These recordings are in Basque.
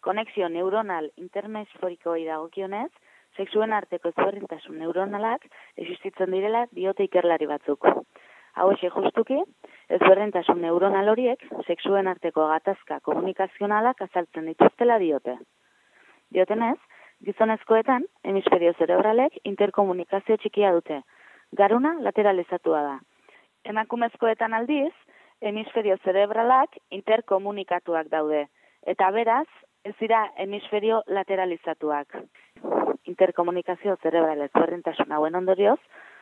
Konexio neuronal intermesforikoei dagokionez, sexuen arteko ezberdintasun neuronalak existitzen direla diote ikerlari batzuk. Hauxe justuki, ezberdintasun neuronal horiek sexuen arteko gatazka komunikazionalak azaltzen dituztela diote. Diotenez, gizonezkoetan hemisferio zerebralek interkomunikazio txikia dute, garuna lateralizatua da. Emakumezkoetan aldiz, hemisferio zerebralak interkomunikatuak daude, eta beraz, ez dira hemisferio lateralizatuak. Interkomunikazio zerebral ezberdintasun hauen ondorioz,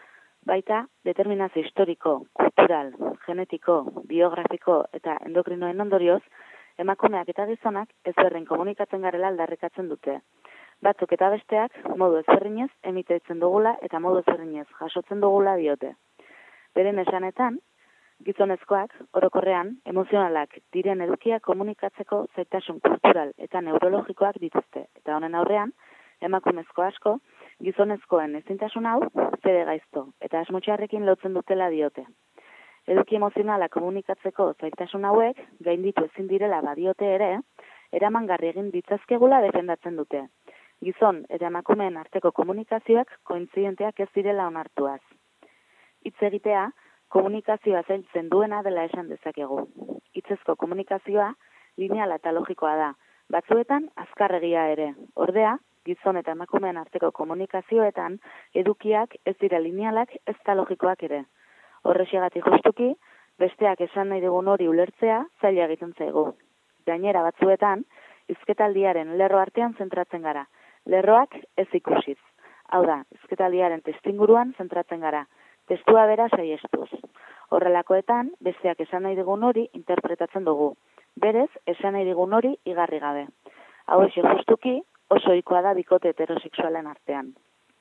baita determinazio historiko, kultural, genetiko, biografiko eta endokrinoen ondorioz, emakumeak eta gizonak ezberdin komunikatzen garela aldarrikatzen dute. Batzuk eta besteak modu ezberdinez emititzen dugula eta modu ezberdinez jasotzen dugula diote. Beren esanetan, gizonezkoak, orokorrean, emozionalak diren edukiak komunikatzeko zaitasun kultural eta neurologikoak dituzte. Eta honen aurrean, emakumezko asko, gizonezkoen ezintasun hau, fede gaizto eta asmotxarrekin lotzen dutela diote. Eduki emozionala komunikatzeko zaitasun hauek, gainditu ezin direla badiote ere, eramangarri egin ditzazkegula defendatzen dute. Gizon eta emakumeen arteko komunikazioak kointzidenteak ez direla onartuaz. Hitz egitea, komunikazioa zailtzen duena dela esan dezakegu. Hitzezko komunikazioa lineala eta logikoa da, batzuetan azkarregia ere. Ordea, gizon eta emakumeen arteko komunikazioetan edukiak ez dira linealak ez da logikoak ere. Horrexegatik justuki, besteak esan nahi dugun hori ulertzea zaila egiten zaigu. Gainera batzuetan, hizketaldiaren lerro artean zentratzen gara. Lerroak ez ikusiz. Hau da, hizketaldiaren testuinguruan zentratzen gara. Testua bera saihestuz. Horrelakoetan, besteak esan nahi digun hori interpretatzen dugu. Berez, esan nahi digun hori igarri gabe. Hau justuki, oso ohikoa da bikote heterosexualen artean.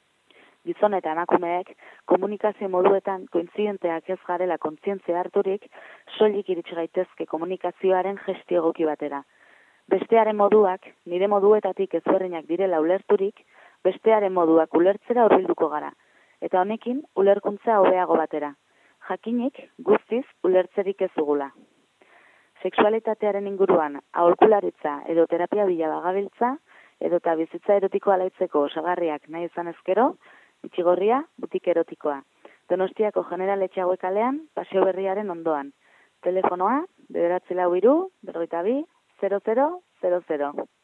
Gizon eta emakumeek komunikazio moduetan kointzidenteak ez garela kontzientzia harturik, soilik iritsi gaitezke komunikazioaren gestio egoki batera. Bestearen moduak, nire moduetatik ezberdinak direla ulerturik, bestearen moduak ulertzera hurbilduko gara. Eta honekin, ulerkuntza hobeago batera. Jakinik, guztiz, ulertzerik ez dugula. Sexualitatearen inguruan, aholkularitza edo terapia bila bagabiltza, edota bizitza erotikoa alaitzeko osagarriak nahi izan ezkero, Bitxigorria, butik erotikoa. Donostiako General Etxague kalean, Paseo Berriaren ondoan. Telefonoa, 943 42 00 00.